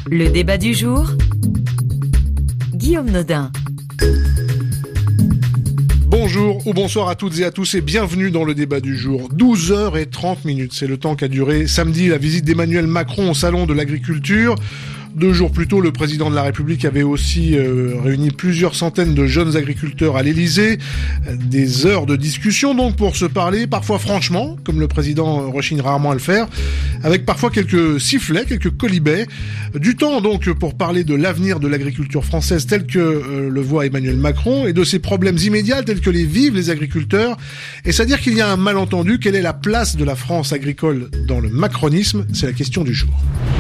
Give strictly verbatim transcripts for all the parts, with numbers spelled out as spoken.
Le débat du jour, Guillaume Nodin. Bonjour ou bonsoir à toutes et à tous et bienvenue dans le débat du jour. douze heures trente minutes, c'est le temps qu'a duré samedi la visite d'Emmanuel Macron au salon de l'agriculture. Deux jours plus tôt, le président de la République avait aussi euh, réuni plusieurs centaines de jeunes agriculteurs à l'Élysée. Des heures de discussion donc pour se parler, parfois franchement, comme le président rechigne rarement à le faire, avec parfois quelques sifflets, quelques quolibets. Du temps donc pour parler de l'avenir de l'agriculture française tel que euh, le voit Emmanuel Macron et de ses problèmes immédiats tels que les vivent les agriculteurs. Et c'est-à-dire qu'il y a un malentendu. Quelle est la place de la France agricole dans le macronisme ? C'est la question du jour.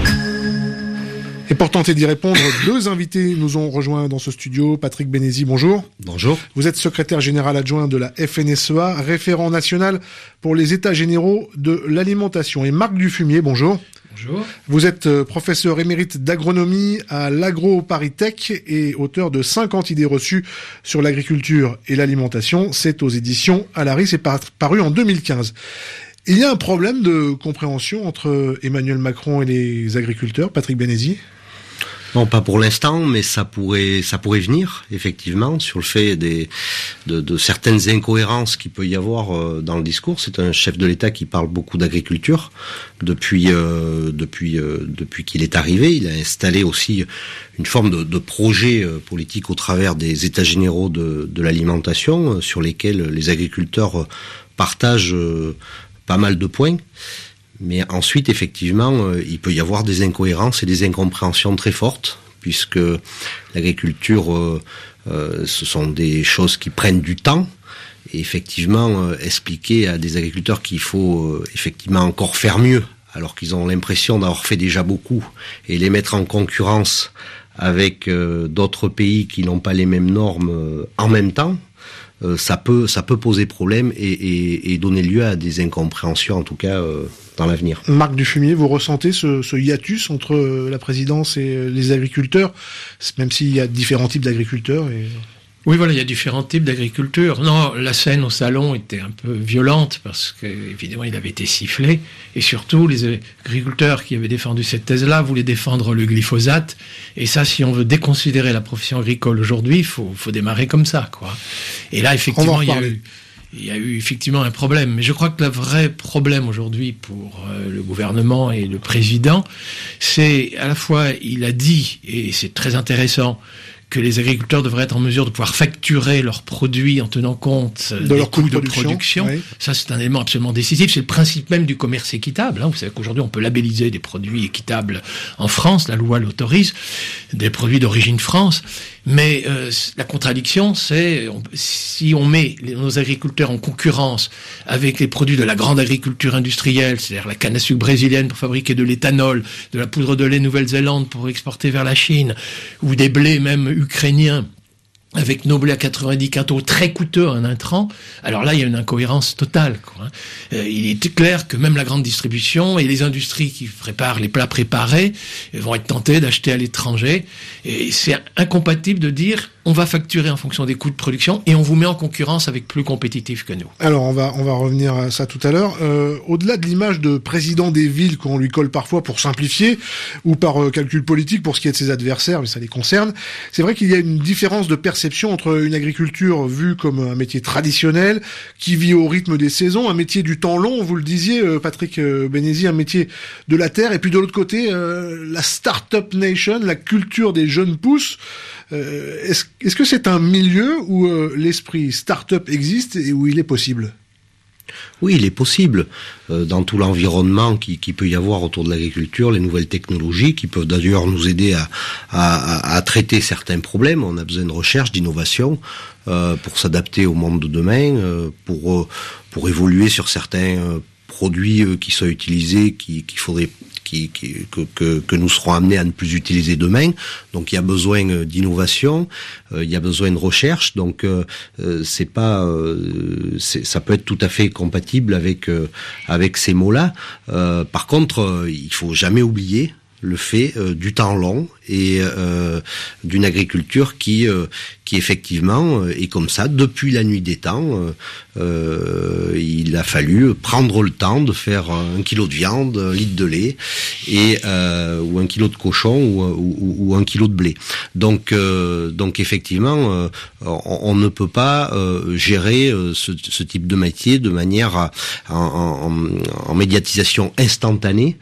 Et pour tenter d'y répondre, deux invités nous ont rejoints dans ce studio. Patrick Bénézy, bonjour. Bonjour. Vous êtes secrétaire général adjoint de la F N S E A, référent national pour les états généraux de l'alimentation. Et Marc Dufumier, bonjour. Bonjour. Vous êtes professeur émérite d'agronomie à l'AgroParisTech et auteur de cinquante idées reçues sur l'agriculture et l'alimentation. C'est aux éditions Alaris et paru en deux mille quinze. Il y a un problème de compréhension entre Emmanuel Macron et les agriculteurs, Patrick Bénézy ? Non, pas pour l'instant, mais ça pourrait, ça pourrait venir, effectivement, sur le fait des, de, de certaines incohérences qu'il peut y avoir dans le discours. C'est un chef de l'État qui parle beaucoup d'agriculture depuis, euh, depuis, euh, depuis qu'il est arrivé. Il a installé aussi une forme de, de projet politique au travers des États généraux de, de l'alimentation, sur lesquels les agriculteurs partagent pas mal de points. Mais ensuite, effectivement, euh, il peut y avoir des incohérences et des incompréhensions très fortes, puisque l'agriculture, euh, euh, ce sont des choses qui prennent du temps. Et effectivement, euh, expliquer à des agriculteurs qu'il faut euh, effectivement encore faire mieux, alors qu'ils ont l'impression d'avoir fait déjà beaucoup, et les mettre en concurrence avec euh, d'autres pays qui n'ont pas les mêmes normes euh, en même temps, euh, ça peut ça peut poser problème et, et, et donner lieu à des incompréhensions, en tout cas euh, dans l'avenir. Marc Dufumier, vous ressentez ce, ce hiatus entre la présidence et les agriculteurs, même s'il y a différents types d'agriculteurs et... Oui, voilà, il y a différents types d'agriculture. Non, la scène au salon était un peu violente parce que, évidemment, il avait été sifflé. Et surtout, les agriculteurs qui avaient défendu cette thèse-là voulaient défendre le glyphosate. Et ça, si on veut déconsidérer la profession agricole aujourd'hui, il faut, faut démarrer comme ça, quoi. Et là, effectivement, il y a eu... Il y a eu effectivement un problème, mais je crois que le vrai problème aujourd'hui pour euh, le gouvernement et le président, c'est à la fois, il a dit, et c'est très intéressant, que les agriculteurs devraient être en mesure de pouvoir facturer leurs produits en tenant compte de des leur coûts coût de de production. production. Oui. Ça, c'est un élément absolument décisif. C'est le principe même du commerce équitable. Hein. Vous savez qu'aujourd'hui, on peut labelliser des produits équitables en France. La loi l'autorise. Des produits d'origine France. Mais euh, la contradiction, c'est on, si on met les, nos agriculteurs en concurrence avec les produits de la grande agriculture industrielle, c'est-à-dire la canne à sucre brésilienne pour fabriquer de l'éthanol, de la poudre de lait Nouvelle-Zélande pour exporter vers la Chine, ou des blés même ukrainiens, avec nos blés à quatre-vingt-dix quintaux, très coûteux en intrants, alors là, il y a une incohérence totale, quoi. Euh, il est clair que même la grande distribution et les industries qui préparent les plats préparés vont être tentées d'acheter à l'étranger. Et c'est incompatible de dire on va facturer en fonction des coûts de production et on vous met en concurrence avec plus compétitifs que nous. Alors, on va, on va revenir à ça tout à l'heure. Euh, au-delà de l'image de président des villes qu'on lui colle parfois pour simplifier, ou par euh, calcul politique pour ce qui est de ses adversaires, mais ça les concerne, c'est vrai qu'il y a une différence de perception entre une agriculture vue comme un métier traditionnel, qui vit au rythme des saisons, un métier du temps long, vous le disiez, euh, Patrick euh, Bénézy, un métier de la terre, et puis de l'autre côté, euh, la start-up nation, la culture des jeunes pousses. Euh, est-ce, est-ce que c'est un milieu où euh, l'esprit start-up existe et où il est possible ? Oui, il est possible, euh, dans tout l'environnement qui, qui peut y avoir autour de l'agriculture, les nouvelles technologies qui peuvent d'ailleurs nous aider à, à, à traiter certains problèmes. On a besoin de recherche, d'innovation euh, pour s'adapter au monde de demain, euh, pour, euh, pour évoluer sur certains euh, produits euh, qui sont utilisés, qui, qu'il faudrait Qui, qui, que, que, que nous serons amenés à ne plus utiliser demain. Donc il y a besoin d'innovation, euh, il y a besoin de recherche. Donc euh, c'est pas, euh, c'est, ça peut être tout à fait compatible avec euh, avec ces mots-là. Euh, par contre, euh, il faut jamais oublier le fait euh, du temps long et euh, d'une agriculture qui euh, qui effectivement est comme ça depuis la nuit des temps. Euh, il a fallu prendre le temps de faire un kilo de viande, un litre de lait, et euh, ou un kilo de cochon ou, ou, ou un kilo de blé. Donc euh, donc effectivement, euh, on, on ne peut pas euh, gérer euh, ce, ce type de métier de manière à, en, en, en médiatisation instantanée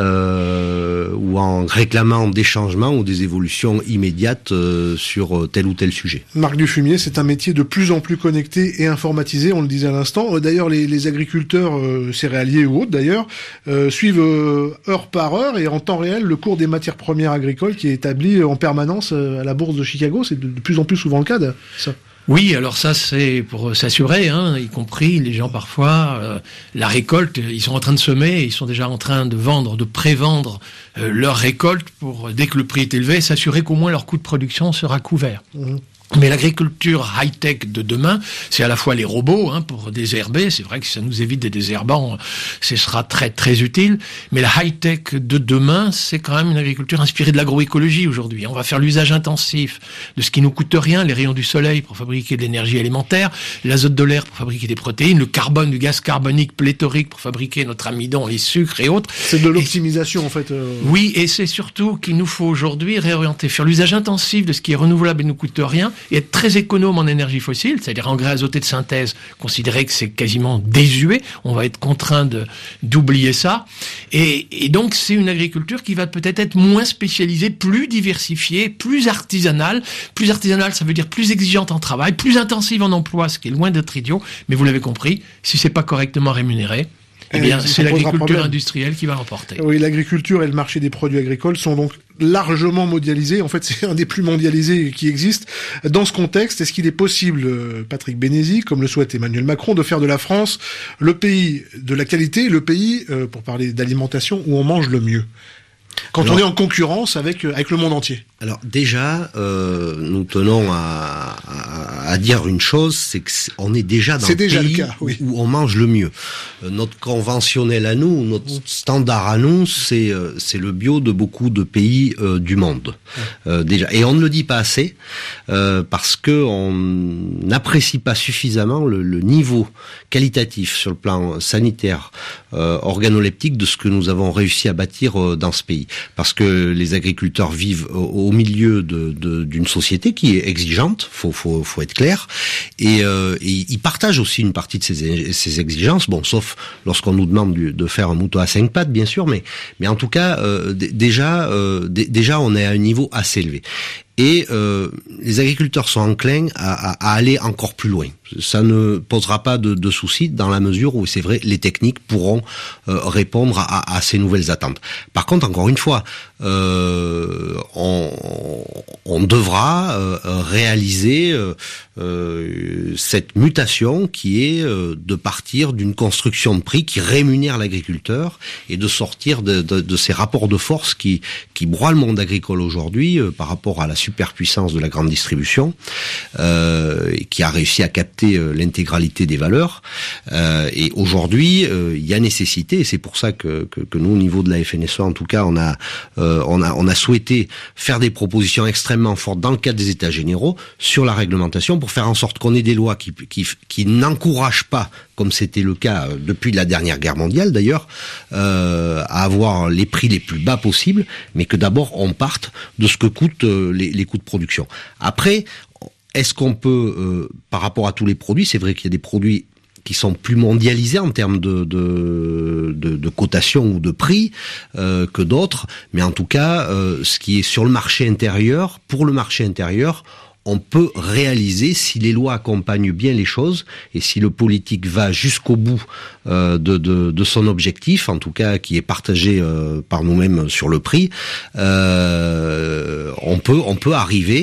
euh, ou en réclamant des changements ou des évolutions immédiates euh, sur tel ou tel sujet. Marc Dufumier, c'est un métier de plus en plus connecté et informatisé, on le disait à l'instant. D'ailleurs, les, les agriculteurs euh, céréaliers ou autres, d'ailleurs, euh, suivent euh, heure par heure et en temps réel le cours des matières premières agricoles qui est établi en permanence euh, à la bourse de Chicago. C'est de, de plus en plus souvent le cas, ça. Oui, alors ça c'est pour s'assurer, hein, y compris les gens parfois, euh, la récolte, ils sont en train de semer, ils sont déjà en train de vendre, de prévendre euh, leur récolte pour, dès que le prix est élevé, s'assurer qu'au moins leur coût de production sera couvert. Mmh. Mais l'agriculture high-tech de demain, c'est à la fois les robots hein, pour désherber, c'est vrai que ça nous évite des désherbants, ce sera très très utile, mais la high-tech de demain, c'est quand même une agriculture inspirée de l'agroécologie aujourd'hui. On va faire l'usage intensif de ce qui nous coûte rien, les rayons du soleil pour fabriquer de l'énergie alimentaire, l'azote de l'air pour fabriquer des protéines, le carbone, du gaz carbonique pléthorique pour fabriquer notre amidon, les sucres et autres. C'est de l'optimisation et, en fait. Euh... Oui, et c'est surtout qu'il nous faut aujourd'hui réorienter, faire l'usage intensif de ce qui est renouvelable et ne coûte rien, et être très économe en énergie fossile, c'est-à-dire engrais azoté de synthèse, considérer que c'est quasiment désuet, on va être contraint de, d'oublier ça, et, et donc c'est une agriculture qui va peut-être être moins spécialisée, plus diversifiée, plus artisanale. Plus artisanale, ça veut dire plus exigeante en travail, plus intensive en emploi, ce qui est loin d'être idiot, mais vous l'avez compris, si c'est pas correctement rémunéré, eh bien, c'est l'agriculture industrielle qui va l'emporter. Oui, l'agriculture et le marché des produits agricoles sont donc largement mondialisés. En fait, c'est un des plus mondialisés qui existe. Dans ce contexte, est-ce qu'il est possible, Patrick Bénézy, comme le souhaite Emmanuel Macron, de faire de la France le pays de la qualité, le pays, euh, pour parler d'alimentation, où on mange le mieux ? Quand alors, on est en concurrence avec avec le monde entier. Alors déjà, euh, nous tenons à, à, à dire une chose, c'est que c'est, on est déjà dans c'est le déjà pays le cas, oui. où on mange le mieux. Euh, notre conventionnel à nous, notre standard à nous, c'est euh, c'est le bio de beaucoup de pays euh, du monde. Euh, déjà, et on ne le dit pas assez euh, parce que on n'apprécie pas suffisamment le, le niveau qualitatif sur le plan sanitaire, euh, organoleptique de ce que nous avons réussi à bâtir euh, dans ce pays. Parce que les agriculteurs vivent au, au milieu de, de, d'une société qui est exigeante, faut, faut, faut être clair, et, euh, et ils partagent aussi une partie de ces, ces exigences. Bon, sauf lorsqu'on nous demande du, de faire un mouton à cinq pattes, bien sûr, mais, mais en tout cas, euh, d- déjà, euh, d- déjà, on est à un niveau assez élevé. Et euh, les agriculteurs sont enclins à, à, à aller encore plus loin. Ça ne posera pas de, de soucis dans la mesure où, c'est vrai, les techniques pourront euh, répondre à, à ces nouvelles attentes. Par contre, encore une fois, euh, on, on devra euh, réaliser euh, euh, cette mutation qui est euh, de partir d'une construction de prix qui rémunère l'agriculteur et de sortir de, de, de ces rapports de force qui, qui broient le monde agricole aujourd'hui euh, par rapport à la superpuissance de la grande distribution, euh, qui a réussi à capter euh, l'intégralité des valeurs. Euh, et aujourd'hui, euh, il y a nécessité, et c'est pour ça que, que, que nous, au niveau de la F N S E A, en tout cas, on a, euh, on a, on a souhaité faire des propositions extrêmement fortes dans le cadre des États généraux sur la réglementation pour faire en sorte qu'on ait des lois qui, qui, qui n'encouragent pas, comme c'était le cas depuis la dernière guerre mondiale d'ailleurs, euh, à avoir les prix les plus bas possibles, mais que d'abord on parte de ce que coûtent euh, les, les coûts de production. Après, est-ce qu'on peut, euh, par rapport à tous les produits, c'est vrai qu'il y a des produits qui sont plus mondialisés en termes de, de, de, de cotation ou de prix euh, que d'autres, mais en tout cas, euh, ce qui est sur le marché intérieur, pour le marché intérieur, on peut réaliser, si les lois accompagnent bien les choses et si le politique va jusqu'au bout euh, de, de, de son objectif, en tout cas qui est partagé euh, par nous-mêmes sur le prix, euh, on peut on peut arriver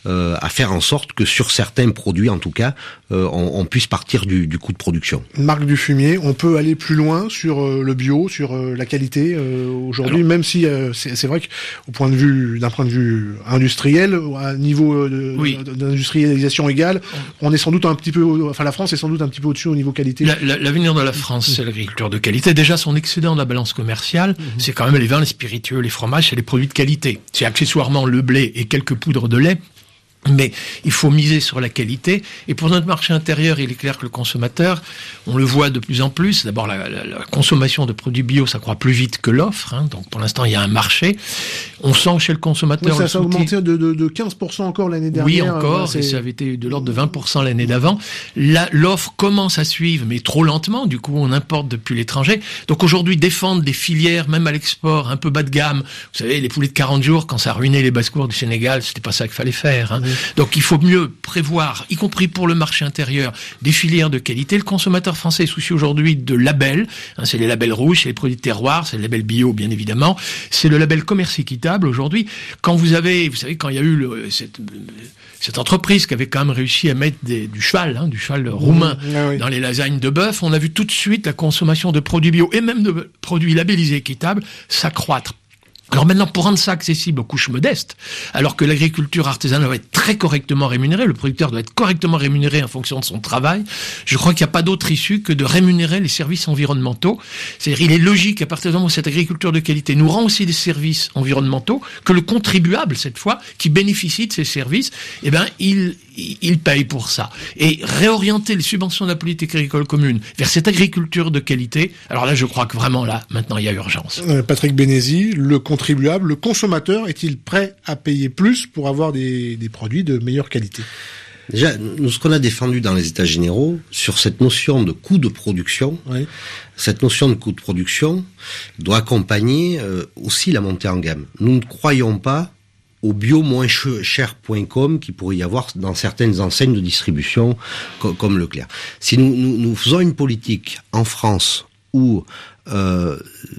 euh, à faire en sorte que sur certains produits, en tout cas, euh, on, on puisse partir du, du coût de production. Marc Dufumier, on peut aller plus loin sur euh, le bio, sur euh, la qualité euh, aujourd'hui, alors, même si euh, c'est, c'est vrai qu'au point de vue, d'un point de vue industriel, à un niveau de, oui. d'industrialisation égale, on est sans doute un petit peu, enfin la France est sans doute un petit peu au-dessus au niveau qualité. La, la, l'avenir de la France, c'est l'agriculture de qualité. Déjà, son excédent de la balance commerciale, mmh. c'est quand même les vins, les spiritueux, les fromages, c'est les produits de qualité. C'est accessoirement le blé et quelques poudres de lait. Mais il faut miser sur la qualité. Et pour notre marché intérieur, il est clair que le consommateur, on le voit de plus en plus. D'abord, la, la, la consommation de produits bio, ça croît plus vite que l'offre. Hein. Donc, pour l'instant, il y a un marché. On sent chez le consommateur... Oui, ça a augmenté de, de, de quinze pour cent encore l'année dernière. Oui, encore. Euh, et ça avait été de l'ordre de vingt pour cent l'année d'avant. La, l'offre commence à suivre, mais trop lentement. Du coup, on importe depuis l'étranger. Donc, aujourd'hui, défendre des filières, même à l'export, un peu bas de gamme. Vous savez, les poulets de quarante jours, quand ça ruinait les basses-cours du Sénégal, c'était pas ça qu'il fallait faire. Hein. Oui. Donc il faut mieux prévoir, y compris pour le marché intérieur, des filières de qualité. Le consommateur français est soucieux aujourd'hui de labels. Hein, c'est les labels rouges, c'est les produits de terroir, c'est le label bio, bien évidemment. C'est le label commerce équitable aujourd'hui. Quand vous avez, vous savez, quand il y a eu le, cette, cette entreprise qui avait quand même réussi à mettre des, du cheval, hein, du cheval roumain mmh, ah oui. dans les lasagnes de bœuf, on a vu tout de suite la consommation de produits bio et même de produits labellisés équitables s'accroître. Alors maintenant, pour rendre ça accessible aux couches modestes, alors que l'agriculture artisanale doit être très correctement rémunérée, le producteur doit être correctement rémunéré en fonction de son travail, je crois qu'il n'y a pas d'autre issue que de rémunérer les services environnementaux. C'est-à-dire, il est logique, à partir du moment où cette agriculture de qualité nous rend aussi des services environnementaux, que le contribuable, cette fois, qui bénéficie de ces services, eh ben, il, il paye pour ça. Et réorienter les subventions de la politique agricole commune vers cette agriculture de qualité, alors là, je crois que vraiment, là, maintenant, il y a urgence. Euh, Patrick Bénézy, le contribuable, le consommateur, est-il prêt à payer plus pour avoir des, des produits de meilleure qualité ? Déjà, nous, ce qu'on a défendu dans les États généraux, sur cette notion de coût de production, oui. cette notion de coût de production doit accompagner euh, aussi la montée en gamme. Nous ne croyons pas au bio moins cher point com qui pourrait y avoir dans certaines enseignes de distribution co- comme Leclerc. Si nous, nous, nous faisons une politique en France où euh,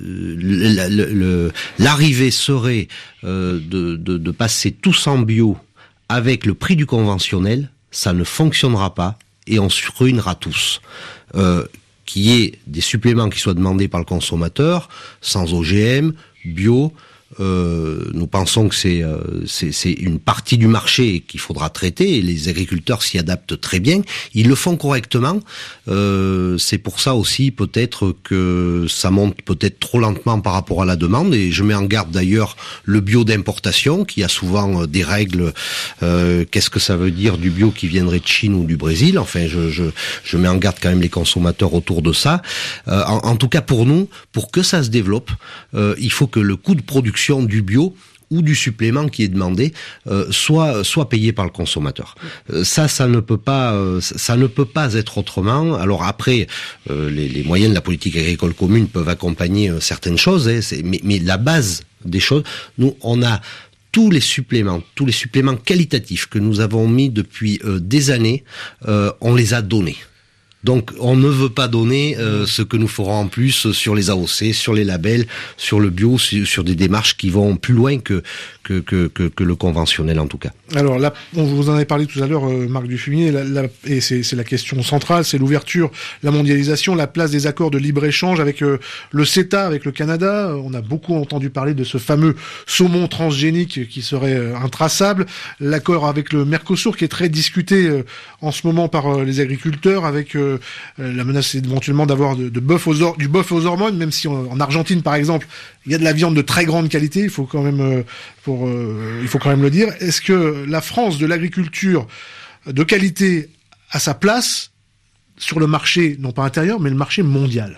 le, le, le, l'arrivée serait euh, de, de, de passer tous en bio avec le prix du conventionnel, ça ne fonctionnera pas et on se ruinera tous. Euh, qu'il y ait des suppléments qui soient demandés par le consommateur, sans O G M, bio. Euh, nous pensons que c'est, euh, c'est, c'est une partie du marché qu'il faudra traiter et les agriculteurs s'y adaptent très bien. Ils le font correctement. Euh, c'est pour ça aussi peut-être que ça monte peut-être trop lentement par rapport à la demande et je mets en garde d'ailleurs le bio d'importation qui a souvent des règles. Euh, qu'est-ce que ça veut dire du bio qui viendrait de Chine ou du Brésil ? Enfin, je, je, je mets en garde quand même les consommateurs autour de ça. Euh, en, en tout cas pour nous, pour que ça se développe, euh, il faut que le coût de production du bio ou du supplément qui est demandé euh, soit soit payé par le consommateur. Euh, ça, ça ne peut pas, euh, ça ne peut pas être autrement. Alors après, euh, les, les moyens de la politique agricole commune peuvent accompagner euh, certaines choses, hein, c'est, mais, mais la base des choses, nous, on a tous les suppléments, tous les suppléments qualitatifs que nous avons mis depuis euh, des années, euh, on les a donnés. Donc, on ne veut pas donner euh, ce que nous ferons en plus sur les A O C, sur les labels, sur le bio, sur, sur des démarches qui vont plus loin que que, que que que le conventionnel en tout cas. Alors là, on vous en avait parlé tout à l'heure, euh, Marc Dufumier, la, la, et c'est, c'est la question centrale, c'est l'ouverture, la mondialisation, la place des accords de libre-échange avec euh, le CETA, avec le Canada. On a beaucoup entendu parler de ce fameux saumon transgénique qui serait euh, intraçable. L'accord avec le Mercosur qui est très discuté euh, en ce moment par euh, les agriculteurs, avec euh, la menace c'est éventuellement d'avoir de, de bœuf aux or, du bœuf aux hormones, même si on, en Argentine par exemple il y a de la viande de très grande qualité, il faut quand même euh, pour euh, il faut quand même le dire. Est-ce que la France de l'agriculture de qualité a sa place sur le marché, non pas intérieur, mais le marché mondial?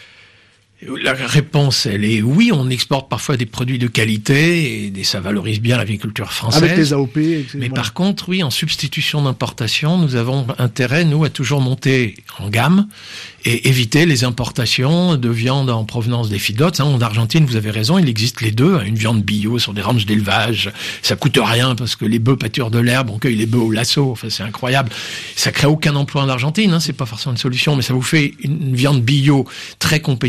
La réponse, elle est oui, on exporte parfois des produits de qualité et ça valorise bien l'agriculture française. Avec les A O P, mais par contre, oui, en substitution d'importation, nous avons intérêt, nous, à toujours monter en gamme et éviter les importations de viande en provenance des feedlots. En Argentine, vous avez raison, il existe les deux. Une viande bio sur des ranches d'élevage, ça coûte rien parce que les bœufs pâturent de l'herbe, on cueille les bœufs au lasso. Enfin, c'est incroyable. Ça crée aucun emploi en Argentine, hein, c'est pas forcément une solution, mais ça vous fait une viande bio très compétitive.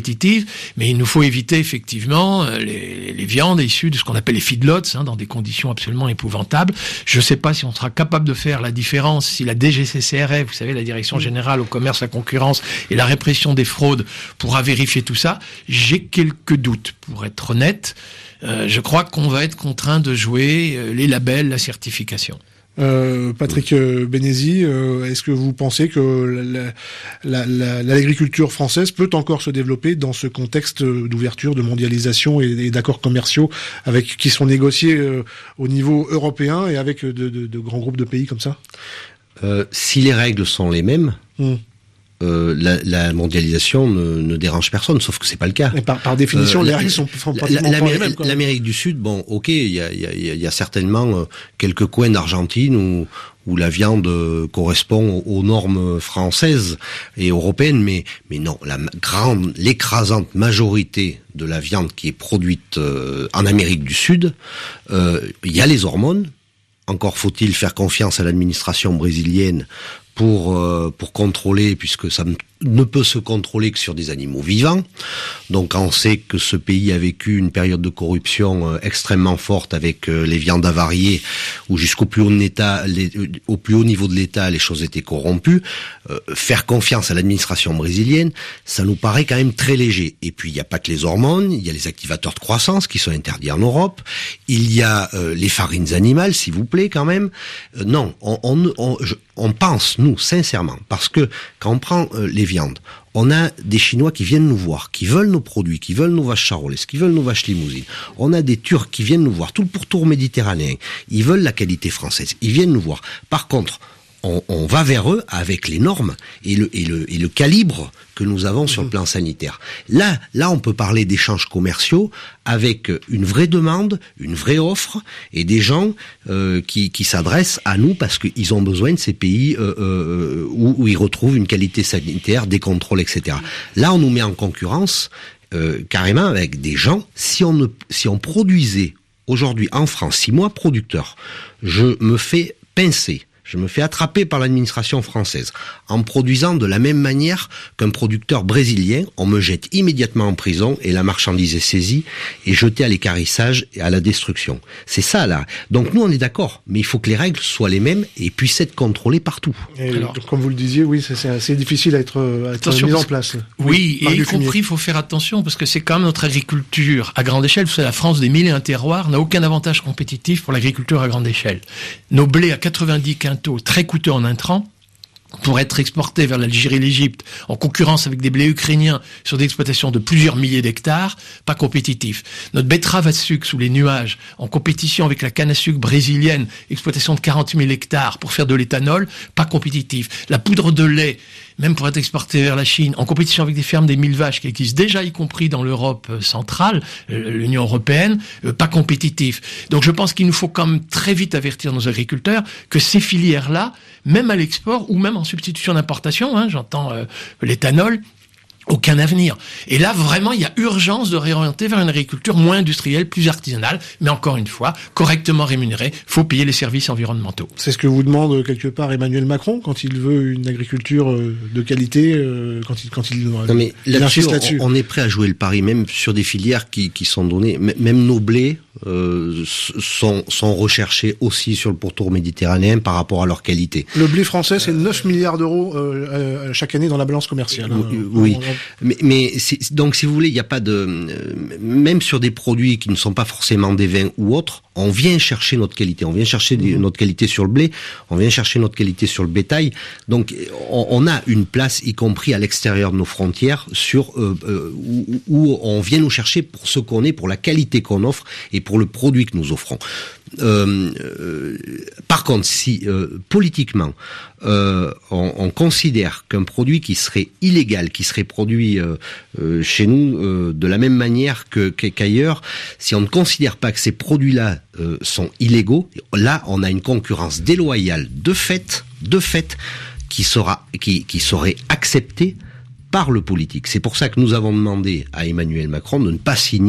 entreprises, mais il nous faut éviter effectivement les, les viandes issues de ce qu'on appelle les feedlots, hein, dans des conditions absolument épouvantables. Je ne sais pas si on sera capable de faire la différence, si la D G C C R F, vous savez, la Direction Générale au Commerce, la Concurrence et la Répression des Fraudes, pourra vérifier tout ça. J'ai quelques doutes, pour être honnête. Euh, je crois qu'on va être contraint de jouer euh, les labels, la certification. Euh, Patrick Bénézy, euh, est-ce que vous pensez que la, la, la, l'agriculture française peut encore se développer dans ce contexte d'ouverture, de mondialisation et, et d'accords commerciaux avec qui sont négociés euh, au niveau européen et avec de, de, de grands groupes de pays comme ça? euh, Si les règles sont les mêmes, mmh. Euh, la, la mondialisation ne, ne dérange personne, sauf que c'est pas le cas. Et par, par définition, euh, les règles sont, sont pratiquement la, pas les mêmes. L'Amérique du Sud, bon, ok, il y a, y, a, y a certainement euh, quelques coins d'Argentine où, où la viande euh, correspond aux, aux normes françaises et européennes, mais, mais non, la grande, l'écrasante majorité de la viande qui est produite euh, en Amérique du Sud, euh, il y a les hormones. Encore faut-il faire confiance à l'administration brésilienne pour euh, pour contrôler, puisque ça ne peut se contrôler que sur des animaux vivants. Donc on sait que ce pays a vécu une période de corruption euh, extrêmement forte avec euh, les viandes avariées, où jusqu'au plus haut de l'État, les, au plus haut niveau de l'État, les choses étaient corrompues. Euh, faire confiance à l'administration brésilienne, ça nous paraît quand même très léger. Et puis il n'y a pas que les hormones, il y a les activateurs de croissance qui sont interdits en Europe, il y a euh, les farines animales, s'il vous plaît, quand même. Euh, non, on, on, on, je, on pense, nous, sincèrement, parce que quand on prend euh, les viandes, on a des Chinois qui viennent nous voir, qui veulent nos produits, qui veulent nos vaches charolaises, qui veulent nos vaches limousines. On a des Turcs qui viennent nous voir, tout le pourtour méditerranéen. Ils veulent la qualité française. Ils viennent nous voir. Par contre, on, on va vers eux avec les normes et le, et le, et le calibre que nous avons sur le plan sanitaire. Là, là, on peut parler d'échanges commerciaux avec une vraie demande, une vraie offre et des gens euh, qui, qui s'adressent à nous parce qu'ils ont besoin de ces pays euh, euh, où, où ils retrouvent une qualité sanitaire, des contrôles, et cetera. Là, on nous met en concurrence euh, carrément avec des gens. Si on ne, si on produisait aujourd'hui en France, si moi producteur, je me fais pincer. Je me fais attraper par l'administration française en produisant de la même manière qu'un producteur brésilien. On me jette immédiatement en prison et la marchandise est saisie et jetée à l'équarrissage et à la destruction. C'est ça là. Donc nous on est d'accord, mais il faut que les règles soient les mêmes et puissent être contrôlées partout. Et alors, comme vous le disiez, oui, c'est assez difficile à être, à être mis en place. Oui, oui, et y compris il faut faire attention parce que c'est quand même notre agriculture à grande échelle. Vous savez, la France des mille et un terroirs n'a aucun avantage compétitif pour l'agriculture à grande échelle. Nos blés à quatre-vingt-dix quintaux, très coûteux en intrants, pour être exportés vers l'Algérie et l'Égypte, en concurrence avec des blés ukrainiens sur des exploitations de plusieurs milliers d'hectares, pas compétitifs. Notre betterave à sucre sous les nuages, en compétition avec la canne à sucre brésilienne, exploitation de quarante mille hectares pour faire de l'éthanol, pas compétitif. La poudre de lait, même pour être exportée vers la Chine, en compétition avec des fermes des mille vaches qui existent déjà, y compris dans l'Europe centrale, l'Union européenne, pas compétitif. Donc je pense qu'il nous faut quand même très vite avertir nos agriculteurs que ces filières-là, même à l'export ou même en substitution d'importation, hein, j'entends euh, l'éthanol, aucun avenir. Et là, vraiment, il y a urgence de réorienter vers une agriculture moins industrielle, plus artisanale, mais encore une fois, correctement rémunérée. Faut payer les services environnementaux. C'est ce que vous demande quelque part Emmanuel Macron quand il veut une agriculture de qualité, quand il quand il, non, mais il là-dessus, insiste là-dessus. On, on est prêt à jouer le pari, même sur des filières qui, qui sont données, même nos blés euh, sont, sont recherchés aussi sur le pourtour méditerranéen par rapport à leur qualité. Le blé français, c'est neuf milliards d'euros euh, euh, chaque année dans la balance commerciale. Hein. Oui. On, Mais, mais c'est, donc, si vous voulez, il n'y a pas de... Euh, même sur des produits qui ne sont pas forcément des vins ou autres, on vient chercher notre qualité. On vient chercher des, notre qualité sur le blé, on vient chercher notre qualité sur le bétail. Donc, on, on a une place, y compris à l'extérieur de nos frontières, sur euh, euh, où, où on vient nous chercher pour ce qu'on est, pour la qualité qu'on offre et pour le produit que nous offrons. Euh, euh, par contre, si euh, politiquement euh, on, on considère qu'un produit qui serait illégal, qui serait produit euh, euh, chez nous euh, de la même manière que, qu'ailleurs, si on ne considère pas que ces produits-là euh, sont illégaux, là on a une concurrence déloyale de fait, de fait, qui sera, qui, qui serait acceptée par le politique. C'est pour ça que nous avons demandé à Emmanuel Macron de ne pas signer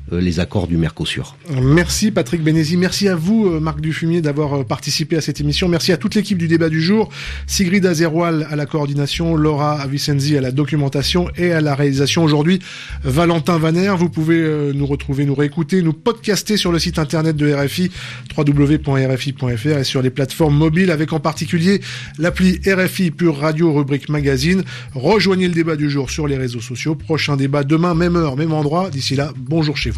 euh, les accords du Mercosur. Merci Patrick Bénézy, merci à vous Marc Dufumier d'avoir participé à cette émission, merci à toute l'équipe du débat du jour, Sigrid Azerwal à la coordination, Laura Avicenzi à la documentation et à la réalisation aujourd'hui, Valentin Vaner. Vous pouvez nous retrouver, nous réécouter, nous podcaster sur le site internet de R F I, w w w point r f i point f r, et sur les plateformes mobiles avec en particulier l'appli R F I Pure Radio rubrique magazine. Rejoignez le débat du jour sur les réseaux sociaux. Prochain débat demain, même heure, même endroit. D'ici là, bonjour chez vous.